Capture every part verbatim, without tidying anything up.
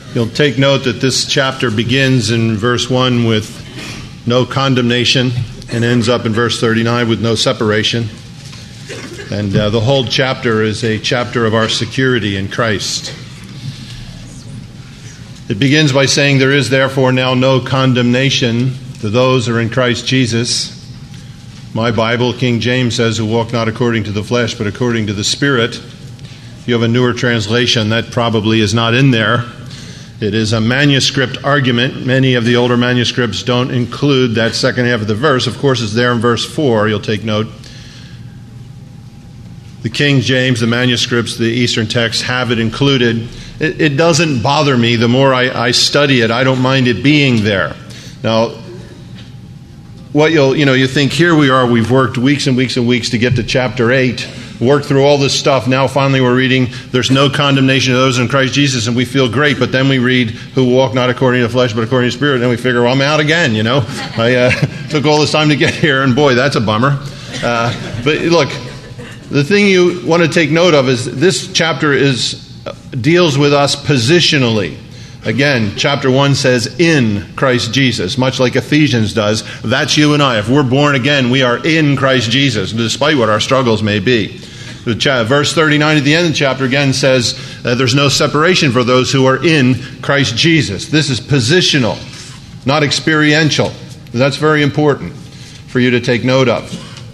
You'll take note that this chapter begins in verse one with no condemnation and ends up in verse thirty-nine with no separation. And uh, the whole chapter is a chapter of our security in Christ. It begins by saying, "There is therefore now no condemnation to those who are in Christ Jesus." My Bible, King James, says, "Who walk not according to the flesh, but according to the Spirit." If you have a newer translation, that probably is not in there. It is a manuscript argument. Many of the older manuscripts don't include that second half of the verse. Of course, it's there in verse four, you'll take note. The King James, the manuscripts, the Eastern texts have it included. It, it doesn't bother me. The more I, I study it, I don't mind it being there. Now, what you'll, you know, you think, here we are, we've worked weeks and weeks and weeks to get to chapter eight, worked through all this stuff. Now finally we're reading, there's no condemnation to those in Christ Jesus, and we feel great. But then we read, who walk not according to the flesh, but according to the Spirit. And then we figure, well, I'm out again, you know. I uh, took all this time to get here, and boy, that's a bummer. Uh, but look, the thing you want to take note of is this chapter is deals with us positionally. Again, chapter one says, in Christ Jesus, much like Ephesians does. That's you and I. If we're born again, we are in Christ Jesus, despite what our struggles may be. Verse thirty-nine at the end of the chapter again says, uh, there's no separation for those who are in Christ Jesus. This is positional, not experiential. That's very important for you to take note of.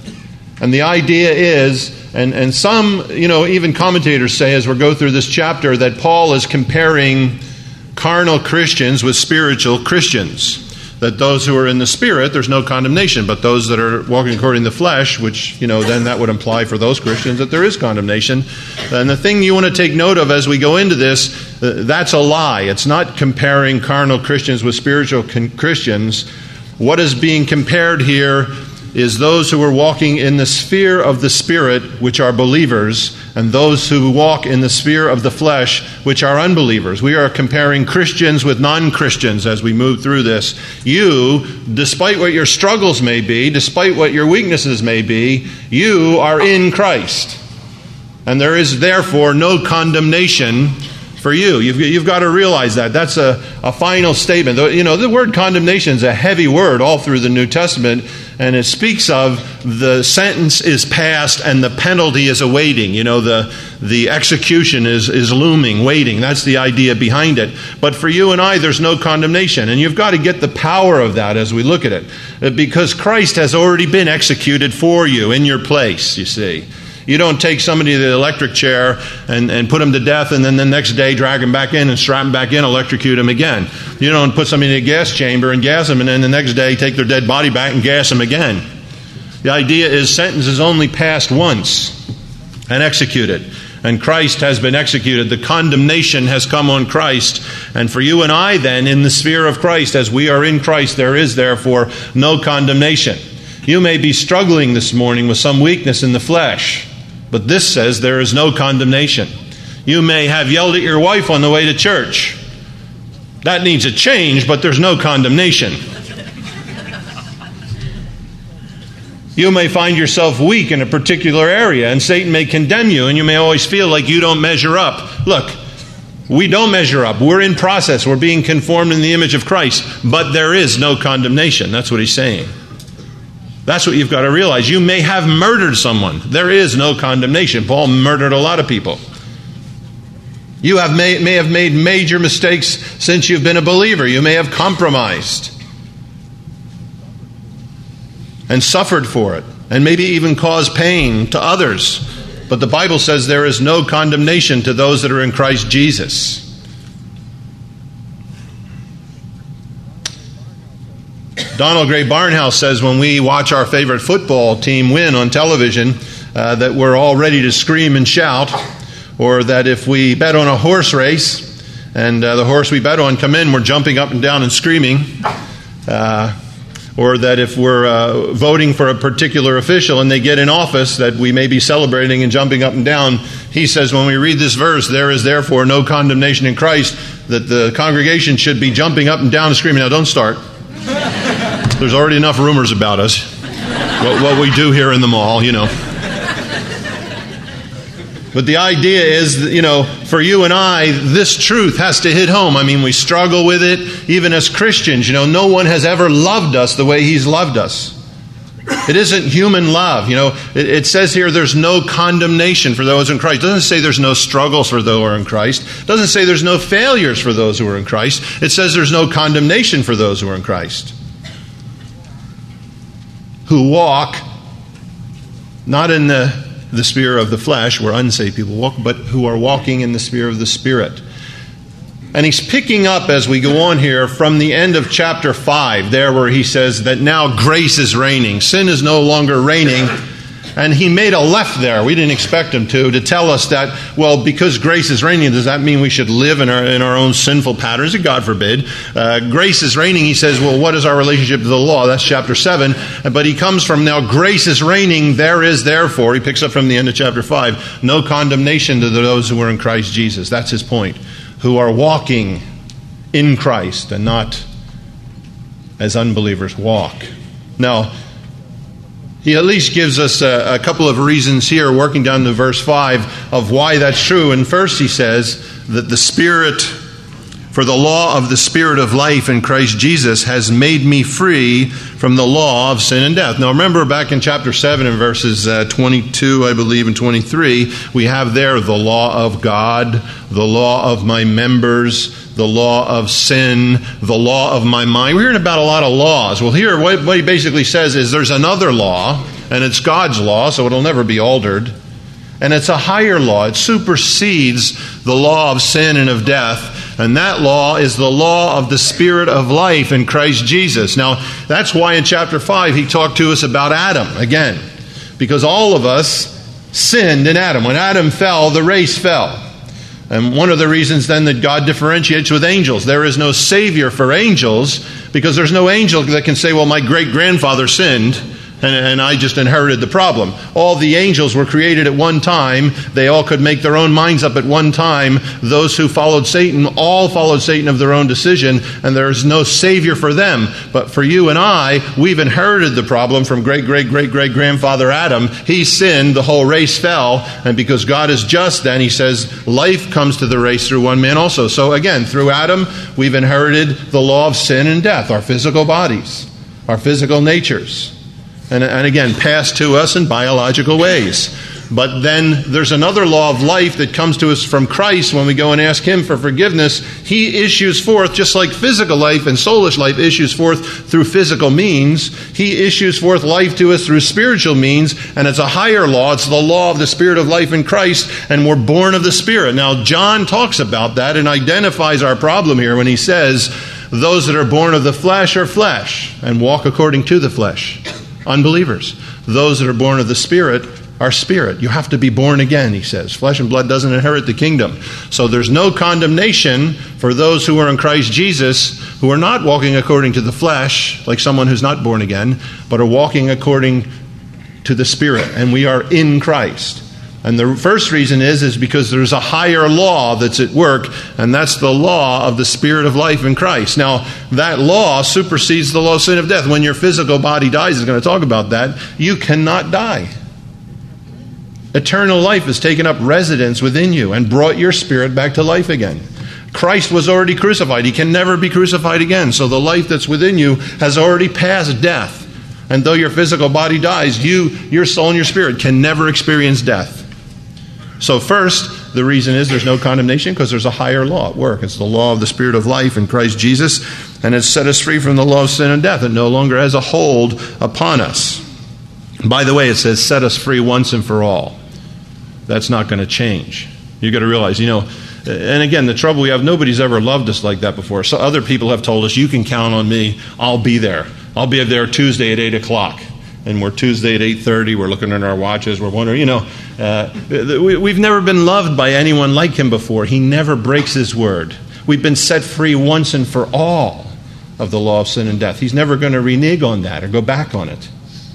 And the idea is, and, and some, you know, even commentators say as we go through this chapter, that Paul is comparing carnal Christians with spiritual Christians. That those who are in the Spirit, there's no condemnation. But those that are walking according to the flesh, which, you know, then that would imply for those Christians that there is condemnation. And the thing you want to take note of as we go into this, uh, that's a lie. It's not comparing carnal Christians with spiritual con- Christians. What is being compared here is those who are walking in the sphere of the Spirit, which are believers, and those who walk in the sphere of the flesh, which are unbelievers. We are comparing Christians with non-Christians as we move through this. You, despite what your struggles may be, despite what your weaknesses may be, you are in Christ. And there is therefore no condemnation for you. You've, you've got to realize that. That's a, a final statement. You know, the word condemnation is a heavy word all through the New Testament, and it speaks of the sentence is passed and the penalty is awaiting. You know, the the execution is, is looming, waiting. That's the idea behind it. But for you and I, there's no condemnation. And you've got to get the power of that as we look at it. Because Christ has already been executed for you in your place, you see. You don't take somebody to the electric chair and, and put them to death and then the next day drag them back in and strap them back in, electrocute them again. You don't put somebody in a gas chamber and gas them and then the next day take their dead body back and gas them again. The idea is sentence is only passed once and executed. And Christ has been executed. The condemnation has come on Christ. And for you and I then, in the sphere of Christ, as we are in Christ, there is therefore no condemnation. You may be struggling this morning with some weakness in the flesh. But this says there is no condemnation. You may have yelled at your wife on the way to church. That needs a change, but there's no condemnation. You may find yourself weak in a particular area, and Satan may condemn you, and you may always feel like you don't measure up. Look, we don't measure up. We're in process. We're being conformed in the image of Christ, but there is no condemnation. That's what he's saying. That's what you've got to realize. You may have murdered someone. There is no condemnation. Paul murdered a lot of people. You have may, may have made major mistakes since you've been a believer. You may have compromised and suffered for it, and maybe even caused pain to others. But the Bible says there is no condemnation to those that are in Christ Jesus. Donald Gray Barnhouse says when we watch our favorite football team win on television, uh, that we're all ready to scream and shout, or that if we bet on a horse race and uh, the horse we bet on come in, we're jumping up and down and screaming, uh, or that if we're uh, voting for a particular official and they get in office, that we may be celebrating and jumping up and down. He says when we read this verse, there is therefore no condemnation in Christ, that the congregation should be jumping up and down and screaming. Now don't start. There's already enough rumors about us, what, what we do here in the mall, you know. But the idea is that, you know, for you and I, this truth has to hit home. I mean, we struggle with it even as Christians. You know, no one has ever loved us the way He's loved us. It isn't human love. You know, it, it says here there's no condemnation for those in Christ. It doesn't say there's no struggles for those who are in Christ. It doesn't say there's no failures for those who are in Christ. It says there's no condemnation for those who are in Christ. Who walk not in the the sphere of the flesh, where unsaved people walk, but who are walking in the sphere of the Spirit. And he's picking up as we go on here from the end of chapter five, there where he says that now grace is reigning. Sin is no longer reigning. And he made a left there. We didn't expect him to, to tell us that, well, because grace is reigning, does that mean we should live in our in our own sinful patterns? God forbid. Uh, grace is reigning. He says, well, what is our relationship to the law? That's chapter seven. But he comes from now, grace is reigning. There is therefore, he picks up from the end of chapter five, no condemnation to those who are in Christ Jesus. That's his point. Who are walking in Christ and not as unbelievers walk. Now, he at least gives us a, a couple of reasons here, working down to verse five, of why that's true. And first he says that the Spirit, for the law of the Spirit of life in Christ Jesus has made me free from the law of sin and death. Now remember back in chapter seven and verses uh, twenty-two, I believe, and twenty-three, we have there the law of God, the law of my members, the law of sin, the law of my mind. We're hearing about a lot of laws. Well, here what, what he basically says is there's another law, and it's God's law, so it'll never be altered. And it's a higher law. It supersedes the law of sin and of death. And that law is the law of the Spirit of life in Christ Jesus. Now, that's why in chapter five he talked to us about Adam again. Because all of us sinned in Adam. When Adam fell, the race fell. And one of the reasons then that God differentiates with angels. There is no Savior for angels because there's no angel that can say, well, my great-grandfather sinned. And, and I just inherited the problem. All the angels were created at one time. They all could make their own minds up at one time. Those who followed Satan all followed Satan of their own decision, and there is no Savior for them. But for you and I, we've inherited the problem from great-great-great-great-grandfather Adam. He sinned, the whole race fell, and because God is just then, he says, life comes to the race through one man also. So again, through Adam, we've inherited the law of sin and death, our physical bodies, our physical natures. And, and again, passed to us in biological ways. But then there's another law of life that comes to us from Christ when we go and ask Him for forgiveness. He issues forth, just like physical life and soulish life issues forth through physical means, He issues forth life to us through spiritual means, and it's a higher law. It's the law of the Spirit of life in Christ, and we're born of the Spirit. Now, John talks about that and identifies our problem here when he says, those that are born of the flesh are flesh, and walk according to the flesh. Unbelievers. Those that are born of the Spirit are spirit. You have to be born again, he says. Flesh and blood doesn't inherit the kingdom. So there's no condemnation for those who are in Christ Jesus, who are not walking according to the flesh, like someone who's not born again, but are walking according to the Spirit. And we are in Christ. And the first reason is, is because there's a higher law that's at work, and that's the law of the Spirit of life in Christ. Now, that law supersedes the law of sin of death. When your physical body dies, it's going to talk about that, you cannot die. Eternal life has taken up residence within you and brought your spirit back to life again. Christ was already crucified. He can never be crucified again. So the life that's within you has already passed death. And though your physical body dies, you, your soul and your spirit can never experience death. So first, the reason is there's no condemnation because there's a higher law at work. It's the law of the Spirit of life in Christ Jesus, and it's set us free from the law of sin and death. It no longer has a hold upon us. By the way, it says set us free once and for all. That's not going to change. You've got to realize, you know, and again, the trouble we have, nobody's ever loved us like that before. So other people have told us, you can count on me, I'll be there. I'll be there Tuesday at eight o'clock. And we're Tuesday at eight thirty, we're looking at our watches, we're wondering, you know, uh, we, we've never been loved by anyone like him before. He never breaks his word. We've been set free once and for all of the law of sin and death. He's never going to renege on that or go back on it.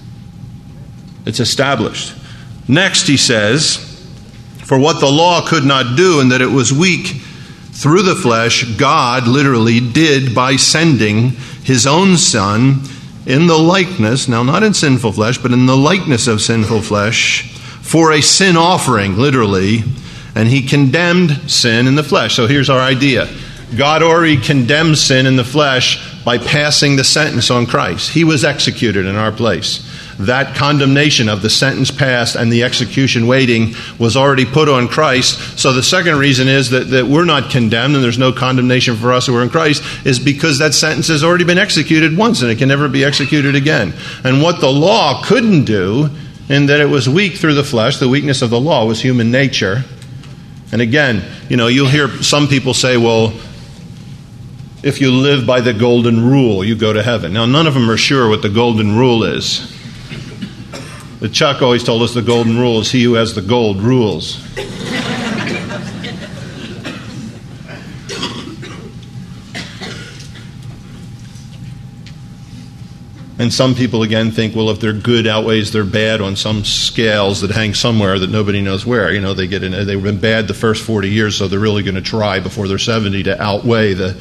It's established. Next, he says, for what the law could not do, and that it was weak through the flesh, God literally did by sending his own Son in the likeness, now not in sinful flesh, but in the likeness of sinful flesh, for a sin offering, literally, and he condemned sin in the flesh. So here's our idea. God already condemned sin in the flesh by passing the sentence on Christ. He was executed in our place. That condemnation of the sentence passed and the execution waiting was already put on Christ. So the second reason is that, that we're not condemned and there's no condemnation for us who are in Christ is because that sentence has already been executed once and it can never be executed again. And what the law couldn't do, in that it was weak through the flesh, the weakness of the law was human nature. And again, you know, you'll hear some people say, well, if you live by the golden rule, you go to heaven. Now, none of them are sure what the golden rule is. But Chuck always told us the golden rule is he who has the gold rules. And some people, again, think, well, if their good outweighs their bad on some scales that hang somewhere that nobody knows where, you know, they get in, they've been bad the first forty years, so they're really going to try before they're seventy to outweigh the...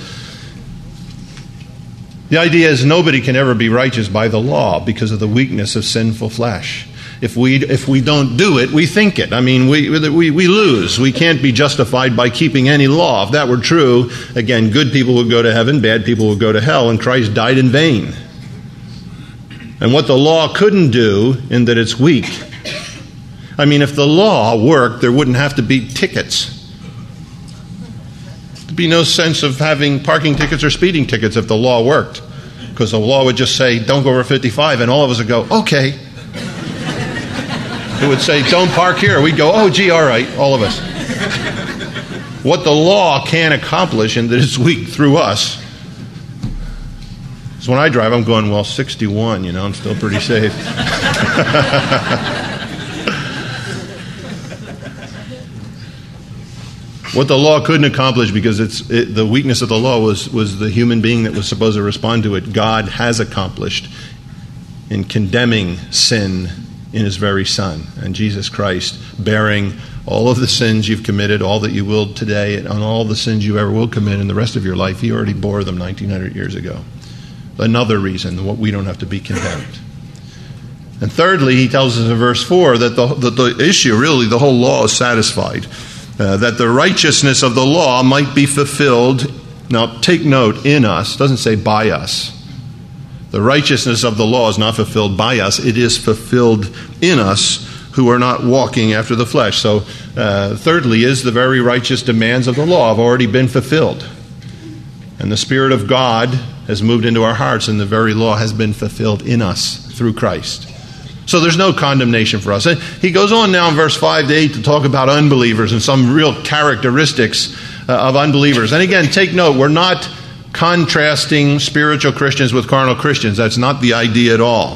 The idea is nobody can ever be righteous by the law because of the weakness of sinful flesh. If we if we don't do it, we think it. I mean, we, we we lose. We can't be justified by keeping any law. If that were true, again, good people would go to heaven, bad people would go to hell, and Christ died in vain. And what the law couldn't do, in that it's weak. I mean, if the law worked, there wouldn't have to be tickets. There'd be no sense of having parking tickets or speeding tickets if the law worked. Because the law would just say, don't go over fifty-five, and all of us would go, okay. It would say, don't park here. We'd go, oh, gee, all right, all of us. What the law can accomplish, and that it's weak through us. So when I drive, I'm going, well, sixty-one, you know, I'm still pretty safe. What the law couldn't accomplish, because it's it, the weakness of the law was, was the human being that was supposed to respond to it, God has accomplished in condemning sin in his very Son. And Jesus Christ, bearing all of the sins you've committed, all that you will today, and all the sins you ever will commit in the rest of your life, he already bore them nineteen hundred years ago. Another reason what we don't have to be condemned. And thirdly, he tells us in verse four that the, that the issue, really, the whole law is satisfied. Uh, that the righteousness of the law might be fulfilled. Now, take note, in us. It doesn't say by us. The righteousness of the law is not fulfilled by us. It is fulfilled in us who are not walking after the flesh. So, uh, thirdly, is the very righteous demands of the law have already been fulfilled. And the Spirit of God has moved into our hearts, and the very law has been fulfilled in us through Christ. So there's no condemnation for us. And he goes on now in verse five to eight to talk about unbelievers and some real characteristics uh, of unbelievers. And again, take note, we're not contrasting spiritual Christians with carnal Christians. That's not the idea at all.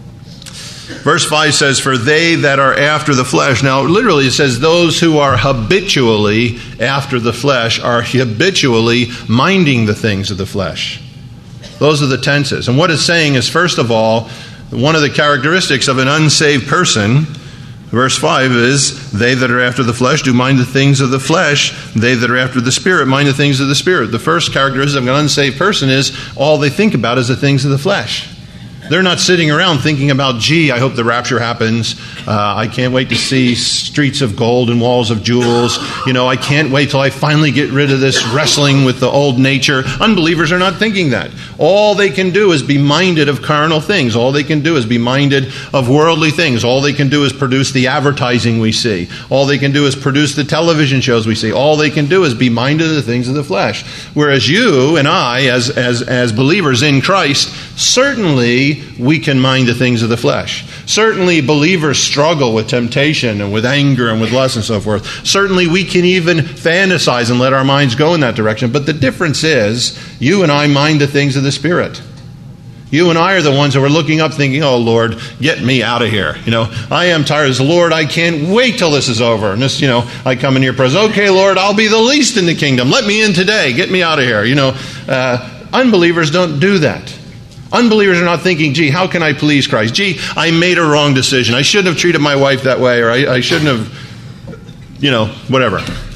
Verse five says, for they that are after the flesh. Now, literally it says those who are habitually after the flesh are habitually minding the things of the flesh. Those are the tenses. And what it's saying is, first of all, one of the characteristics of an unsaved person, verse five is, they that are after the flesh do mind the things of the flesh. They that are after the Spirit mind the things of the Spirit. The first characteristic of an unsaved person is all they think about is the things of the flesh. They're not sitting around thinking about, gee, I hope the rapture happens. Uh, I can't wait to see streets of gold and walls of jewels. You know, I can't wait till I finally get rid of this wrestling with the old nature. Unbelievers are not thinking that. All they can do is be minded of carnal things. All they can do is be minded of worldly things. All they can do is produce the advertising we see. All they can do is produce the television shows we see. All they can do is be minded of the things of the flesh. Whereas you and I, as, as, as believers in Christ, certainly we can mind the things of the flesh. Certainly believers struggle with temptation and with anger and with lust and so forth. Certainly we can even fantasize and let our minds go in that direction. But the difference is, you and I mind the things of the Spirit. You and I are the ones who are looking up thinking, oh, Lord, get me out of here. You know, I am tired. Lord, I can't wait till this is over. And this, you know, I come in your presence. Okay, Lord, I'll be the least in the kingdom. Let me in today. Get me out of here. You know, uh, unbelievers don't do that. Unbelievers are not thinking, gee, how can I please Christ? Gee, I made a wrong decision. I shouldn't have treated my wife that way, or I, I shouldn't have, you know, whatever.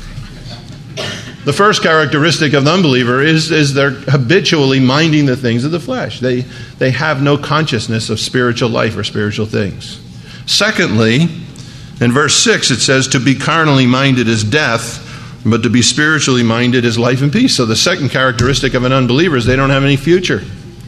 The first characteristic of the unbeliever is, is they're habitually minding the things of the flesh. They, they have no consciousness of spiritual life or spiritual things. Secondly, In verse six, it says, to be carnally minded is death, but to be spiritually minded is life and peace. So the second characteristic of an unbeliever is they don't have any future.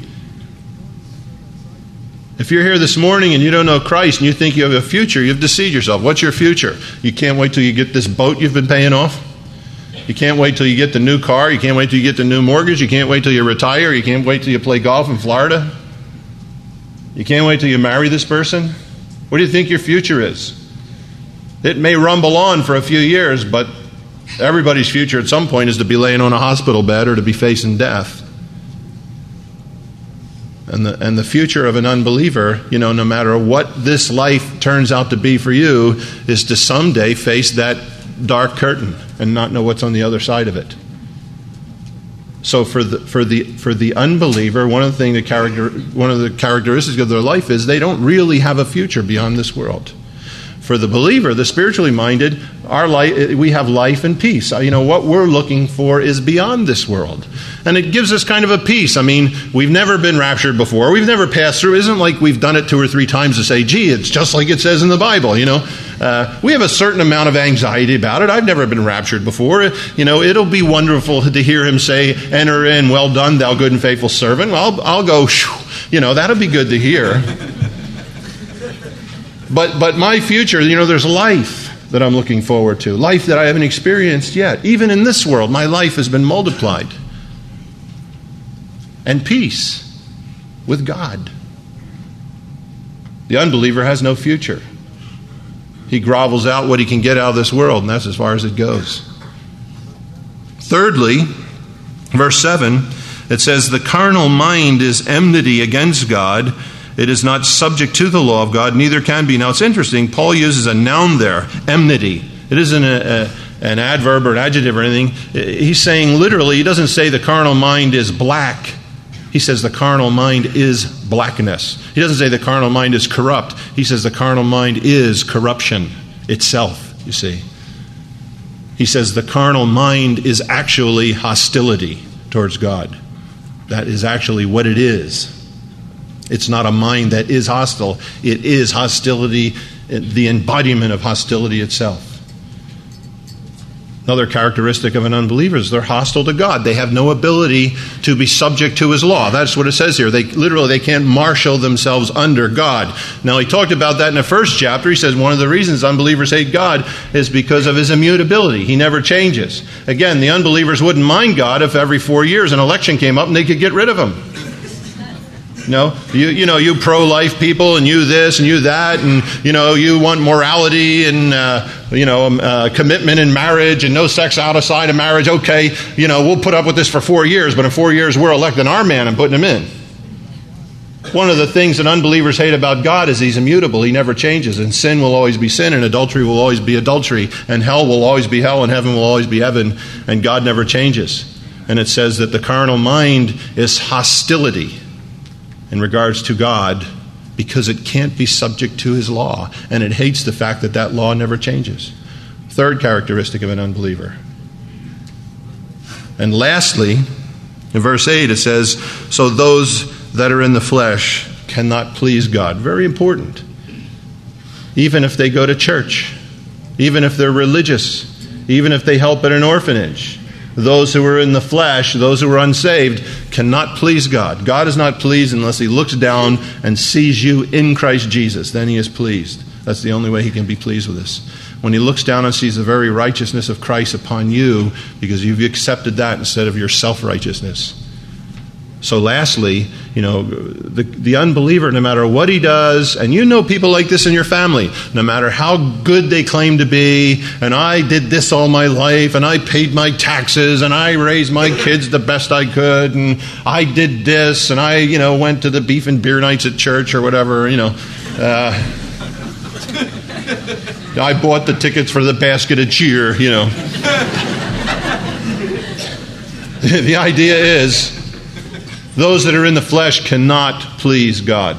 If you're here this morning and you don't know Christ and you think you have a future, you've deceived yourself. What's your future? You can't wait till you get this boat you've been paying off? You can't wait till you get the new car? You can't wait till you get the new mortgage? You can't wait till you retire? You can't wait till you play golf in Florida? You can't wait till you marry this person? What do you think your future is? It may rumble on for a few years, but everybody's future at some point is to be laying on a hospital bed or to be facing death. And the, and the future of an unbeliever, you know, no matter what this life turns out to be for you, is to someday face that dark curtain and not know what's on the other side of it. So for the for the for the unbeliever, one of the thing the character one of the characteristics of their life is they don't really have a future beyond this world. For the believer, the spiritually minded, our life, we have life and peace. You know, what we're looking for is beyond this world. And it gives us kind of a peace. I mean, we've never been raptured before. We've never passed through. It isn't like we've done it two or three times to say, gee, it's just like it says in the Bible, you know. Uh, we have a certain amount of anxiety about it. I've never been raptured before. You know, it'll be wonderful to hear him say, enter in, well done, thou good and faithful servant. I'll, I'll go, you know, that'll be good to hear. But but my future, you know, there's life that I'm looking forward to. Life that I haven't experienced yet. Even in this world, my life has been multiplied. And peace with God. The unbeliever has no future. He grovels out what he can get out of this world, and that's as far as it goes. Thirdly, verse seven, it says, the carnal mind is enmity against God. It is not subject to the law of God, neither can be. Now it's interesting, Paul uses a noun there, enmity. It isn't a, a, an adverb or an adjective or anything. He's saying literally, he doesn't say the carnal mind is black. He says the carnal mind is blackness. He doesn't say the carnal mind is corrupt. He says the carnal mind is corruption itself, you see. He says the carnal mind is actually hostility towards God. That is actually what it is. It's not a mind that is hostile. It is hostility, the embodiment of hostility itself. Another characteristic of an unbeliever is they're hostile to God. They have no ability to be subject to his law. That's what it says here. They literally, they can't marshal themselves under God. Now, he talked about that in the first chapter. He says one of the reasons unbelievers hate God is because of his immutability. He never changes. Again, the unbelievers wouldn't mind God if every four years an election came up and they could get rid of him. No, you you know, you pro-life people and you this and you that and, you know, you want morality and, uh, you know, uh, commitment in marriage and no sex outside of marriage. Okay, you know, we'll put up with this for four years, but in four years we're electing our man and putting him in. One of the things that unbelievers hate about God is he's immutable. He never changes, and sin will always be sin, and adultery will always be adultery, and hell will always be hell, and heaven will always be heaven, and God never changes. And it says that the carnal mind is hostility in regards to God because it can't be subject to his law, and it hates the fact that that law never changes. Third characteristic of an unbeliever. And lastly, in verse eight it says, so those that are in the flesh cannot please God. Very important. Even if they go to church, even if they're religious, even if they help at an orphanage, those who are in the flesh, those who are unsaved, cannot please God. God is not pleased unless he looks down and sees you in Christ Jesus. Then he is pleased. That's the only way he can be pleased with us. When he looks down and sees the very righteousness of Christ upon you, because you've accepted that instead of your self-righteousness. So lastly, you know, the, the unbeliever, no matter what he does, and you know people like this in your family, no matter how good they claim to be, and I did this all my life, and I paid my taxes, and I raised my kids the best I could, and I did this, and I, you know, went to the beef and beer nights at church or whatever, you know. Uh, I bought the tickets for the basket of cheer, you know. The idea is, those that are in the flesh cannot please God.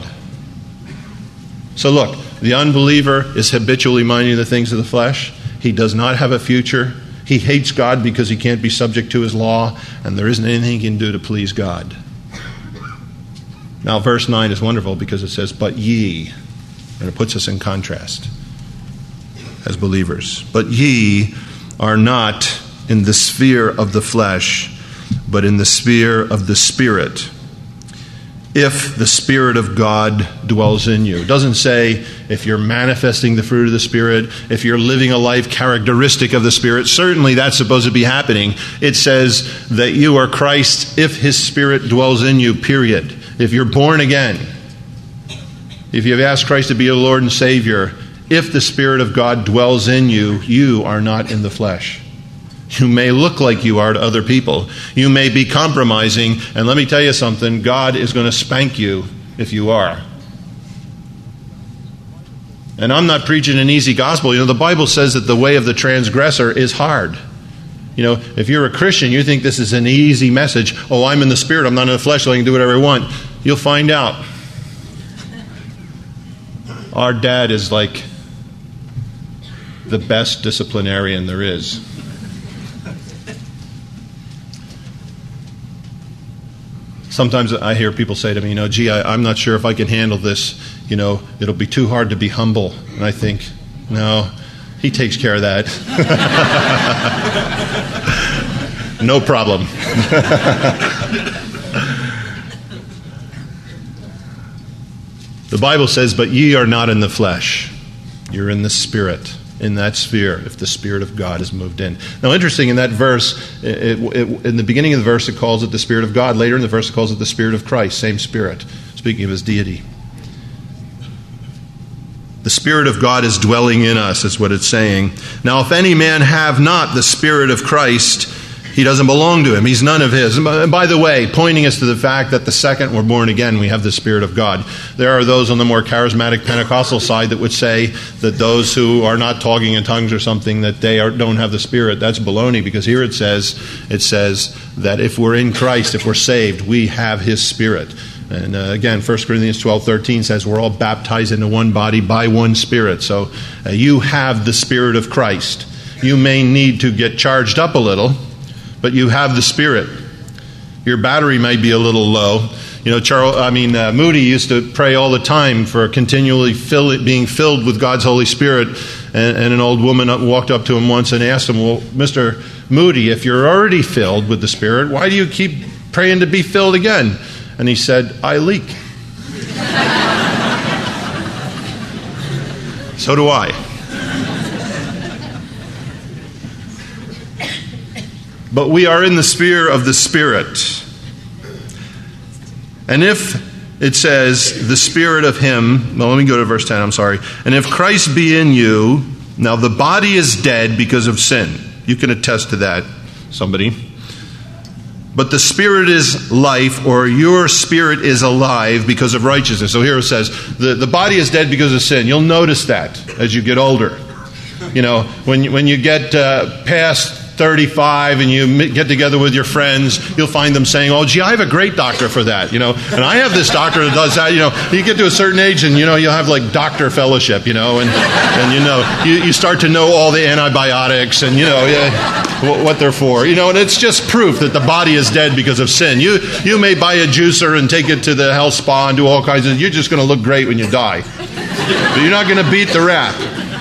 So look, the unbeliever is habitually minding the things of the flesh. He does not have a future. He hates God because he can't be subject to his law, and there isn't anything he can do to please God. Now, verse nine is wonderful because it says, but ye, and it puts us in contrast. as believers. But ye are not in the sphere of the flesh, but in the sphere of the Spirit, if the Spirit of God dwells in you. It doesn't say if you're manifesting the fruit of the Spirit, if you're living a life characteristic of the Spirit. Certainly that's supposed to be happening. It says that you are Christ if His Spirit dwells in you, period. If you're born again, if you've asked Christ to be your Lord and Savior, if the Spirit of God dwells in you, you are not in the flesh. You may look like you are to other people. You may be compromising, and let me tell you something, God is going to spank you if you are. And I'm not preaching an easy gospel. You know, the Bible says that the way of the transgressor is hard. You know, if you're a Christian, you think this is an easy message. Oh, I'm in the Spirit, I'm not in the flesh, so I can do whatever I want. You'll find out. Our dad is like the best disciplinarian there is. Sometimes I hear people say to me, you know, gee, I, I'm not sure if I can handle this. You know, it'll be too hard to be humble. And I think, no, he takes care of that. No problem. The Bible says, but ye are not in the flesh. You're in the Spirit, in that sphere, if the Spirit of God is moved in. Now, interesting, in that verse, it, it, in the beginning of the verse, it calls it the Spirit of God. Later in the verse, it calls it the Spirit of Christ, same Spirit, speaking of His deity. The Spirit of God is dwelling in us, is what it's saying. Now, if any man have not the Spirit of Christ, he doesn't belong to Him. He's none of His. And by the way, pointing us to the fact that the second we're born again, we have the Spirit of God. There are those on the more charismatic Pentecostal side that would say that those who are not talking in tongues or something, that they are, don't have the Spirit. That's baloney, because here it says, it says that if we're in Christ, if we're saved, we have His Spirit. And uh, again, First Corinthians twelve thirteen says we're all baptized into one body by one Spirit. So uh, you have the Spirit of Christ. You may need to get charged up a little, but you have the Spirit. Your battery might be a little low. You know, Charles, I mean, uh, Moody used to pray all the time for continually fill it, being filled with God's Holy Spirit. And, and an old woman walked up to him once and asked him, well, Mister Moody, if you're already filled with the Spirit, why do you keep praying to be filled again? And he said, I leak. So do I. But we are in the sphere of the Spirit. And if it says, the Spirit of Him, well, let me go to verse ten, I'm sorry. And if Christ be in you, now the body is dead because of sin. You can attest to that, somebody. But the Spirit is life, or your spirit is alive because of righteousness. So here it says, the, the body is dead because of sin. You'll notice that as you get older. You know, when you, when you get uh, past thirty-five and you get together with your friends, you'll find them saying, oh, gee, I have a great doctor for that, you know, and I have this doctor that does that, you know. You get to a certain age and, you know, you'll have like doctor fellowship, you know, and, and you know, you, you start to know all the antibiotics and, you know, yeah, what they're for, you know, and it's just proof that the body is dead because of sin. You, you may buy a juicer and take it to the health spa and do all kinds of, you're just going to look great when you die, but you're not going to beat the rap.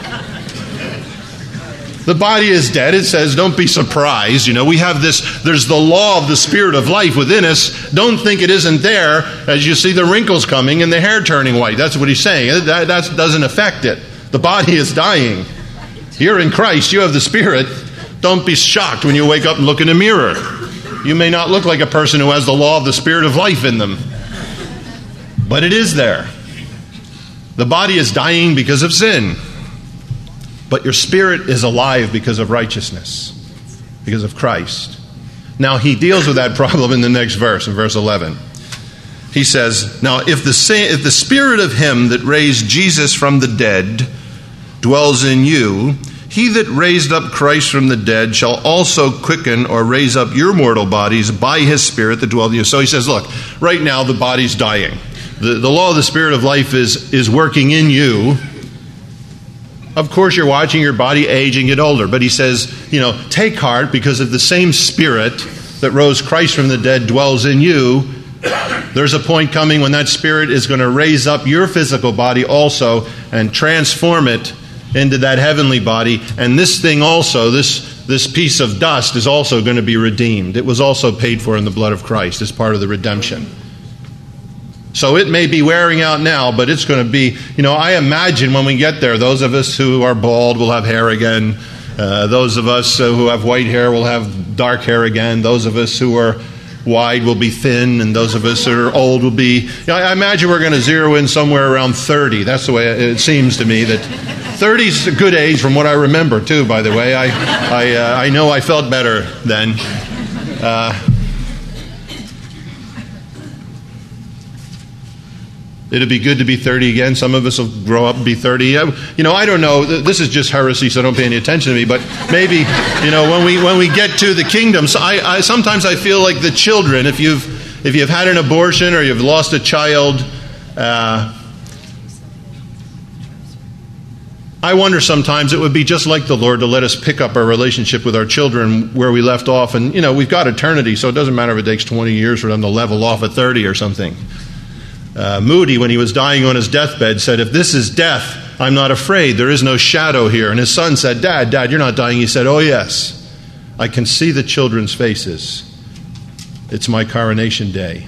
The body is dead. It says, don't be surprised. You know, we have this, there's the law of the Spirit of life within us. Don't think it isn't there as you see the wrinkles coming and the hair turning white. That's what he's saying. That, that doesn't affect it. The body is dying. You're in Christ. You have the Spirit. Don't be shocked when you wake up and look in the mirror. You may not look like a person who has the law of the Spirit of life in them. But it is there. The body is dying because of sin. But your spirit is alive because of righteousness, because of Christ. Now, he deals with that problem in the next verse, in verse eleven. He says, now, if the, if the Spirit of Him that raised Jesus from the dead dwells in you, He that raised up Christ from the dead shall also quicken or raise up your mortal bodies by His Spirit that dwells in you. So he says, look, right now the body's dying. The, the law of the Spirit of life is, is working in you. Of course, you're watching your body age and get older. But he says, you know, take heart, because of the same Spirit that rose Christ from the dead dwells in you. There's a point coming when that Spirit is going to raise up your physical body also and transform it into that heavenly body. And this thing also, this, this piece of dust is also going to be redeemed. It was also paid for in the blood of Christ as part of the redemption. So it may be wearing out now, but it's going to be, you know, I imagine when we get there, those of us who are bald will have hair again. Uh, those of us uh, who have white hair will have dark hair again. Those of us who are wide will be thin, and those of us that are old will be... You know, I imagine we're going to zero in somewhere around thirty. That's the way it seems to me. That thirty is a good age from what I remember, too, by the way. I I, uh, I know I felt better then. Uh, It'd be good to be thirty again. Some of us will grow up and be thirty. You know, I don't know. This is just heresy, so don't pay any attention to me. But maybe, you know, when we when we get to the kingdom, so I, I sometimes I feel like the children. If you've if you've had an abortion or you've lost a child, uh, I wonder sometimes it would be just like the Lord to let us pick up our relationship with our children where we left off. And you know, we've got eternity, so it doesn't matter if it takes twenty years for them to level off at thirty or something. Uh, Moody, when he was dying on his deathbed, said, "If this is death, I'm not afraid. There is no shadow here." And his son said, Dad, Dad, you're not dying. He said, "Oh, yes. I can see the children's faces. It's my coronation day."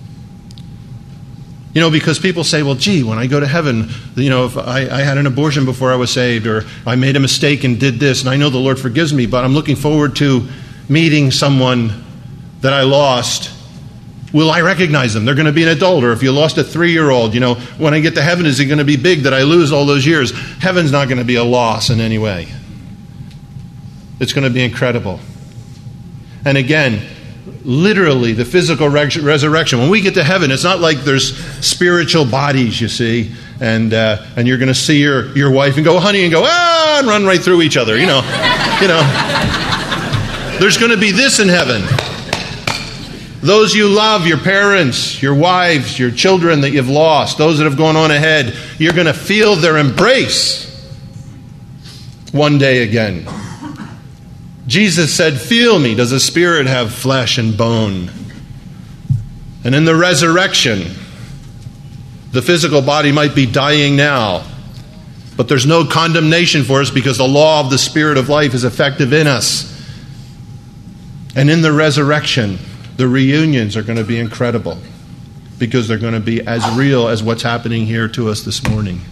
You know, because people say, well, gee, when I go to heaven, you know, if I, I had an abortion before I was saved, or I made a mistake and did this, and I know the Lord forgives me, but I'm looking forward to meeting someone that I lost. Will I recognize them? They're going to be an adult. Or if you lost a three-year-old, you know, when I get to heaven, is it going to be big that I lose all those years? Heaven's not going to be a loss in any way. It's going to be incredible. And again, literally, the physical res- resurrection. When we get to heaven, it's not like there's spiritual bodies, you see, and uh, and you're going to see your, your wife and go, honey, and go, ah, and run right through each other, you know. You know. There's going to be this in heaven. Those you love, your parents, your wives, your children that you've lost, those that have gone on ahead, you're going to feel their embrace one day again. Jesus said, "Feel me. Does a spirit have flesh and bone?" And in the resurrection, the physical body might be dying now, but there's no condemnation for us because the law of the Spirit of life is effective in us. And in the resurrection, the reunions are going to be incredible because they're going to be as real as what's happening here to us this morning.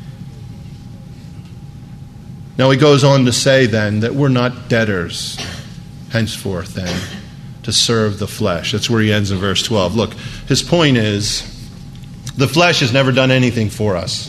Now he goes on to say then that we're not debtors henceforth then to serve the flesh. That's where he ends in verse twelve. Look, his point is the flesh has never done anything for us.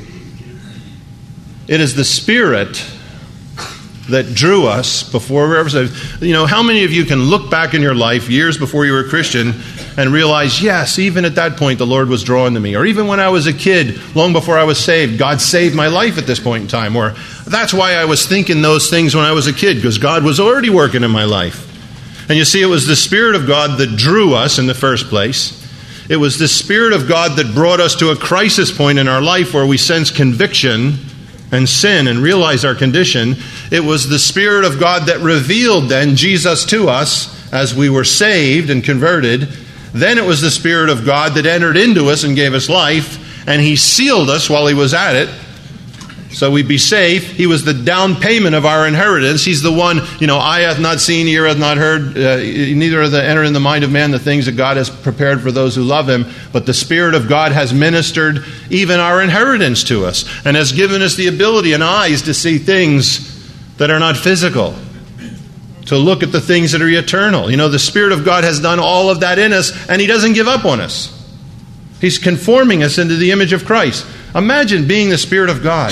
It is the Spirit that drew us before we were ever saved. You know, how many of you can look back in your life years before you were a Christian and realize, yes, even at that point the Lord was drawn to me. Or even when I was a kid, long before I was saved, God saved my life at this point in time. Or that's why I was thinking those things when I was a kid, because God was already working in my life. And you see, it was the Spirit of God that drew us in the first place. It was the Spirit of God that brought us to a crisis point in our life where we sense conviction and sin and realize our condition. It was the Spirit of God that revealed then Jesus to us as we were saved and converted. Then it was the Spirit of God that entered into us and gave us life, and He sealed us while He was at it, so we'd be safe. He was the down payment of our inheritance. He's the one, you know, eye hath not seen, ear hath not heard, uh, neither hath entered in the mind of man the things that God has prepared for those who love Him. But the Spirit of God has ministered even our inheritance to us and has given us the ability and eyes to see things that are not physical, to look at the things that are eternal. You know, the Spirit of God has done all of that in us, and He doesn't give up on us. He's conforming us into the image of Christ. Imagine being the Spirit of God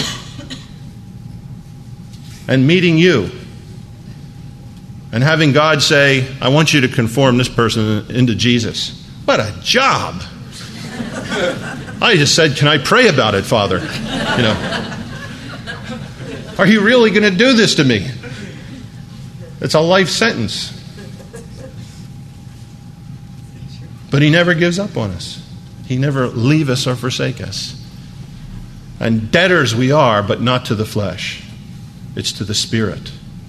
and meeting you and having God say, I want you to conform this person into Jesus. What a job. I just said, can I pray about it, Father? You know, are you really going to do this to me? It's a life sentence. But He never gives up on us. He never leave us or forsake us. And debtors we are, but not to the flesh. It's to the Spirit.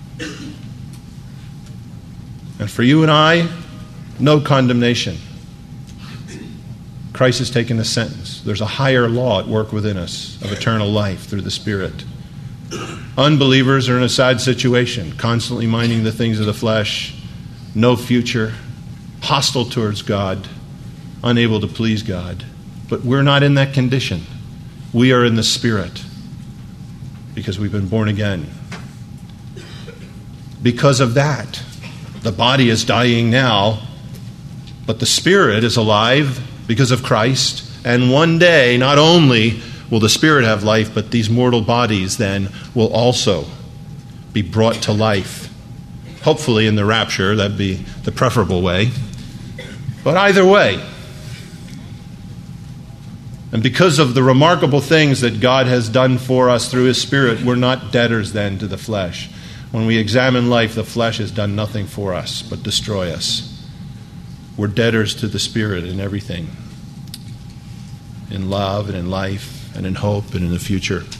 And for you and I, no condemnation. Christ has taken the sentence. There's a higher law at work within us of eternal life through the Spirit. Unbelievers are in a sad situation, constantly minding the things of the flesh, no future, hostile towards God, unable to please God. But we're not in that condition. We are in the Spirit because we've been born again. Because of that, the body is dying now, but the Spirit is alive because of Christ. And one day, not only will the Spirit have life, but these mortal bodies then will also be brought to life. Hopefully in the rapture, that'd be the preferable way. But either way, and because of the remarkable things that God has done for us through His Spirit, we're not debtors then to the flesh. When we examine life, the flesh has done nothing for us but destroy us. We're debtors to the Spirit in everything, in love and in life and in hope and in the future.